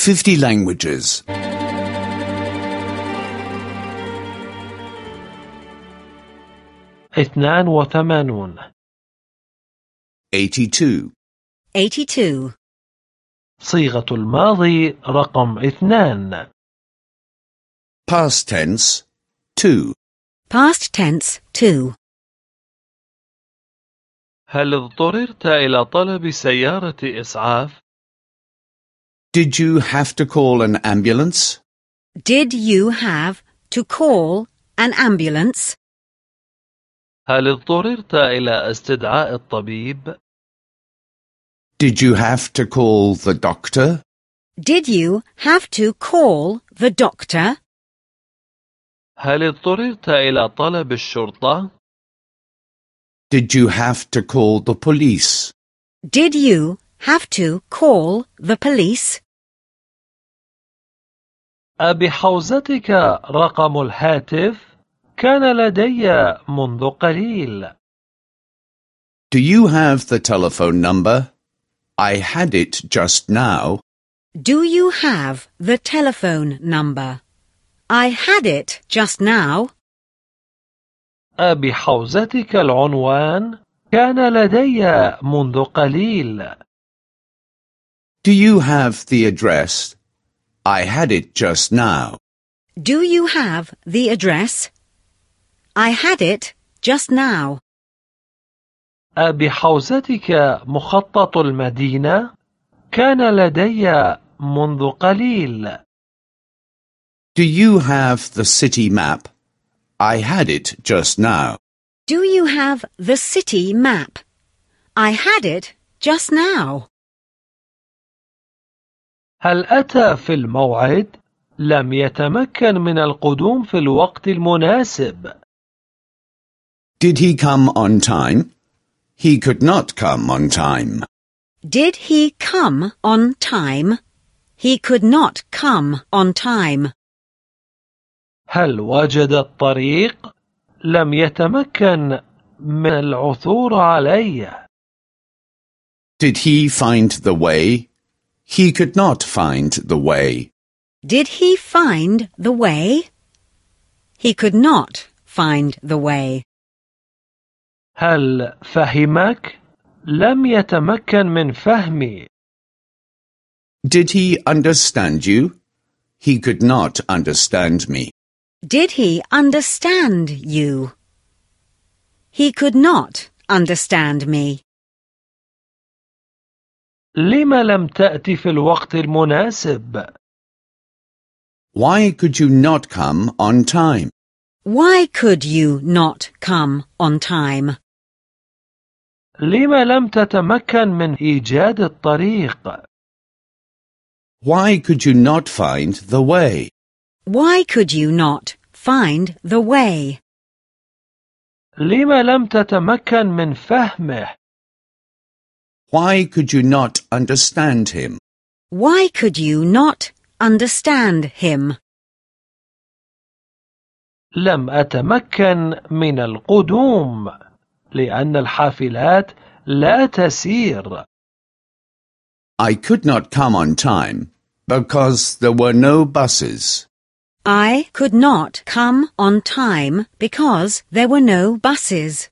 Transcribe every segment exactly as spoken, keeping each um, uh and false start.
fifty languages. اثنان وثمانون. eighty-two. eighty-two. صيغة الماضي رقم اثنان. Past tense, two. Past tense, two. هل اضطررت إلى طلب سيارة إسعاف؟ Did you have to call an ambulance? Did you have to call an ambulance? هل اضطررت إلى استدعاء الطبيب؟ Did you have to call the doctor? Did you have to call the doctor? هل اضطررت إلى طلب الشرطة؟ Did you have to call the police? Did you have to call the police? أبحوزتك رقم الهاتف؟ كان لدي منذ قليل. Do you have the telephone number? I had it just now. Do you have the telephone number? I had it just now. أبحوزتك العنوان؟ كان لدي منذ قليل. Do you have the address? I had it just now. Do you have the address? I had it just now. أبحوزتك مخطط المدينة؟ كان لدي منذ قليل. Do you have the city map? I had it just now. Do you have the city map? I had it just now. هل أتى في الموعد؟ لم يتمكن من القدوم في الوقت المناسب. Did he come on time? He could not come on time. Did he come on time? He could not come on time. هل وجد الطريق؟ لم يتمكن من العثور عليه. Did he find the way? He could not find the way. Did he find the way? He could not find the way. هل فهمك؟ لم يتمكن من فهمي. Did he understand you? He could not understand me. Did he understand you? He could not understand me. لم لم تأتي في الوقت المناسب؟ Why could you not come on time? Why could you not come on time? لم لم تتمكن من إيجاد الطريق؟ Why could you not find the way? Why could you not find the way? لم لم تتمكن من فهمه؟ Why could you not understand him? Why could you not understand him? لم أتمكن من القدوم لأن الحافلات لا تسير. I could not come on time because there were no buses. I could not come on time because there were no buses.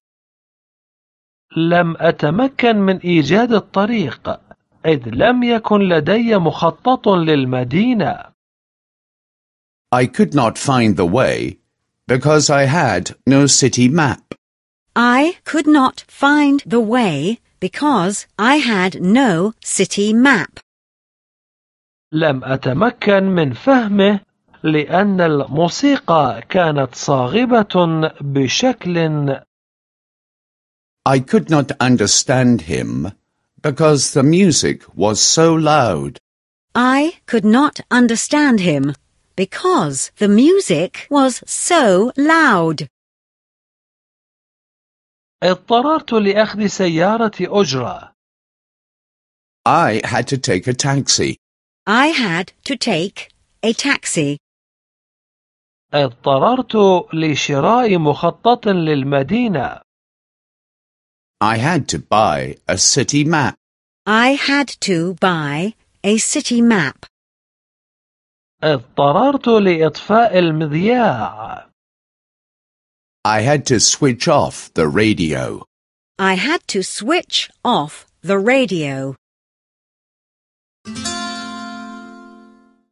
لم أتمكن من إيجاد الطريق إذ لم يكن لدي مخطط للمدينة. I could not find the way because I had no city map. I could not find the way because I had no city map. لم أتمكن من فهمه لأن الموسيقى كانت صاغبة بشكل. I could not understand him because the music was so loud. I could not understand him because the music was so loud. اضطررت لأخذ سيارة أجرة. I had to take a taxi. I had to take a taxi. اضطررت لشراء مخطط للمدينة. I had to buy a city map. I had to buy a city map. اضطررت لإطفاء المذياع. I had to switch off the radio. I had to switch off the radio.